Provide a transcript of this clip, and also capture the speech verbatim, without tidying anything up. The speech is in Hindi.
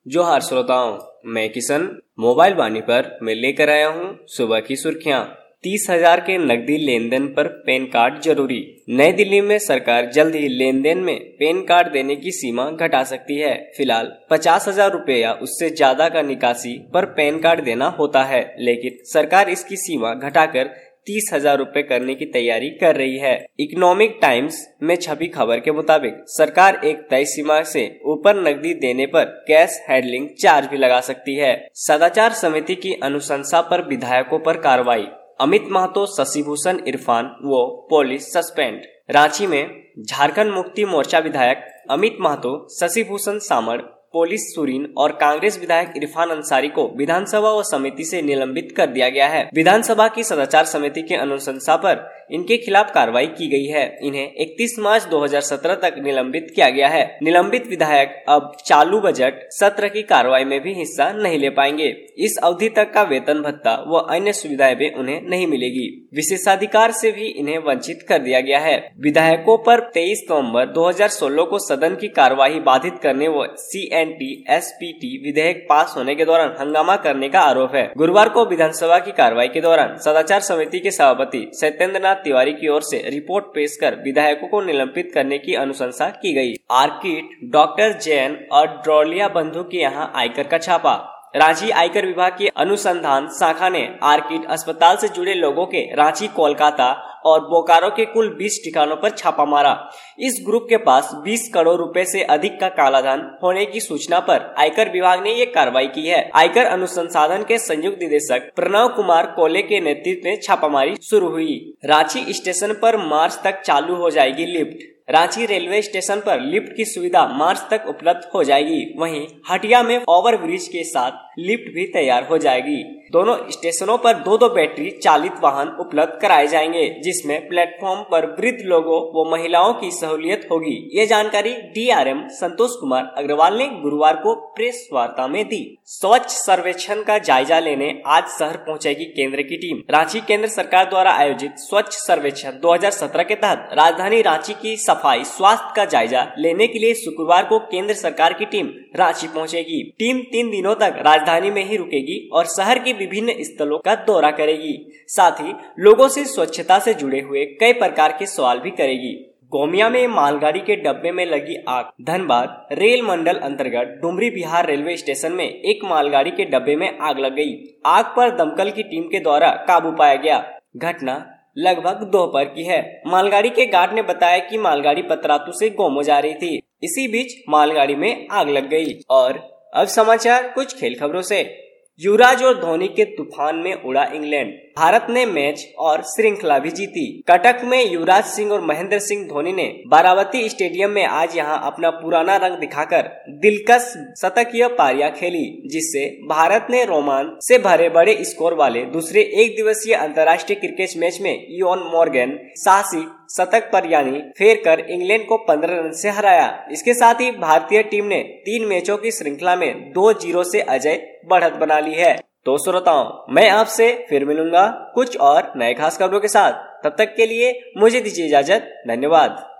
जोहार श्रोताओं, मैं किशन मोबाइल वाणी पर मैं लेकर आया हूं सुबह की सुर्खियां। तीस हजार के नकदी लेन देन पर पैन कार्ड जरूरी। नई दिल्ली में सरकार जल्द ही लेन देन में पैन कार्ड देने की सीमा घटा सकती है। फिलहाल पचास हजार रूपए या उससे ज्यादा का निकासी पर पैन कार्ड देना होता है, लेकिन सरकार इसकी सीमा घटाकर तीस हजार रूपए करने की तैयारी कर रही है। इकोनॉमिक टाइम्स में छपी खबर के मुताबिक सरकार एक तय सीमा से ऊपर नकदी देने पर कैश हैंडलिंग चार्ज भी लगा सकती है। सदाचार समिति की अनुशंसा पर विधायकों पर कार्रवाई। अमित महतो, शशि भूषण, इरफान वो पुलिस सस्पेंड। रांची में झारखंड मुक्ति मोर्चा विधायक अमित महतो, शशि भूषण सामड़, पुलिस सुरीन और कांग्रेस विधायक इरफान अंसारी को विधानसभा व समिति से निलंबित कर दिया गया है। विधानसभा की सदाचार समिति के अनुशंसा पर इनके खिलाफ कार्रवाई की गई है। इन्हें इकतीस मार्च दो हज़ार सत्रह तक निलंबित किया गया है। निलंबित विधायक अब चालू बजट सत्र की कार्रवाई में भी हिस्सा नहीं ले पाएंगे। इस अवधि तक का वेतन भत्ता व अन्य सुविधाएं भी उन्हें नहीं मिलेगी। विशेषाधिकार से भी इन्हें वंचित कर दिया गया है। विधायकों पर तेईस नवम्बर दो हज़ार सोलह को सदन की कार्यवाही बाधित करने व C N T S P T विधेयक पास होने के दौरान हंगामा करने का आरोप है। गुरुवार को विधानसभा की कार्रवाई के दौरान सदाचार समिति के सभापति सत्येंद्र नाथ तिवारी की ओर से रिपोर्ट पेश कर विधायकों को निलंबित करने की अनुशंसा की गई। आर्किड, डॉक्टर जैन और ड्रोलिया बंधु के यहां आयकर का छापा। रांची आयकर विभाग की अनुसंधान शाखा ने आर्किड अस्पताल से जुड़े लोगों के रांची, कोलकाता और बोकारो के कुल बीस ठिकानों पर छापा मारा। इस ग्रुप के पास बीस करोड़ रुपए से अधिक का कालाधन होने की सूचना पर आयकर विभाग ने ये कार्रवाई की है। आयकर अनुसंधान के संयुक्त निदेशक प्रणव कुमार कोले के नेतृत्व में छापामारी शुरू हुई। रांची स्टेशन पर मार्च तक चालू हो जाएगी लिफ्ट। रांची रेलवे स्टेशन पर लिफ्ट की सुविधा मार्च तक उपलब्ध हो जाएगी। वहीं हटिया में ओवरब्रिज के साथ लिफ्ट भी तैयार हो जाएगी। दोनों स्टेशनों पर दो दो बैटरी चालित वाहन उपलब्ध कराए जाएंगे, जिसमें प्लेटफॉर्म पर वृद्ध लोगों व महिलाओं की सहूलियत होगी। ये जानकारी D R M Santosh Kumar Agarwal ने गुरुवार को प्रेस वार्ता में दी। स्वच्छ सर्वेक्षण का जायजा लेने आज शहर पहुंचेगी केंद्र की टीम। रांची केंद्र सरकार द्वारा आयोजित स्वच्छ सर्वेक्षण दो हज़ार सत्रह के तहत राजधानी रांची की सफाई स्वास्थ्य का जायजा लेने के लिए शुक्रवार को केंद्र सरकार की टीम रांची पहुंचेगी। टीम तीन दिनों तक राजधानी में ही रुकेगी और शहर की विभिन्न स्थलों का दौरा करेगी। साथ ही लोगों से स्वच्छता से जुड़े हुए कई प्रकार के सवाल भी करेगी। गोमिया में मालगाड़ी के डब्बे में लगी आग। धनबाद रेल मंडल अंतर्गत डुमरी बिहार रेलवे स्टेशन में एक मालगाड़ी के डब्बे में आग लग गई। आग पर दमकल की टीम के द्वारा काबू पाया गया। घटना लगभग दोपहर की है। मालगाड़ी के गार्ड ने बताया कि मालगाड़ी पतरातू से गोमो जा रही थी। इसी बीच मालगाड़ी में आग लग गई। और अब समाचार कुछ खेल खबरों से। युवराज और धोनी के तूफान में उड़ा इंग्लैंड। भारत ने मैच और श्रृंखला भी जीती। कटक में युवराज सिंह और महेंद्र सिंह धोनी ने बारावती स्टेडियम में आज यहां अपना पुराना रंग दिखाकर दिलकश शतकीय पारियां खेली, जिससे भारत ने रोमांच से भरे बड़े स्कोर वाले दूसरे एक दिवसीय अंतर्राष्ट्रीय क्रिकेट मैच में इयोन मॉर्गन साहसिक शतक पर यानी फेर कर इंग्लैंड को पंद्रह रन से हराया। इसके साथ ही भारतीय टीम ने तीन मैचों की श्रृंखला में दो जीरो से अजय बढ़त बना ली है। तो श्रोताओं, मैं आपसे फिर मिलूंगा कुछ और नए खास खबरों के साथ। तब तक के लिए मुझे दीजिए इजाजत। धन्यवाद।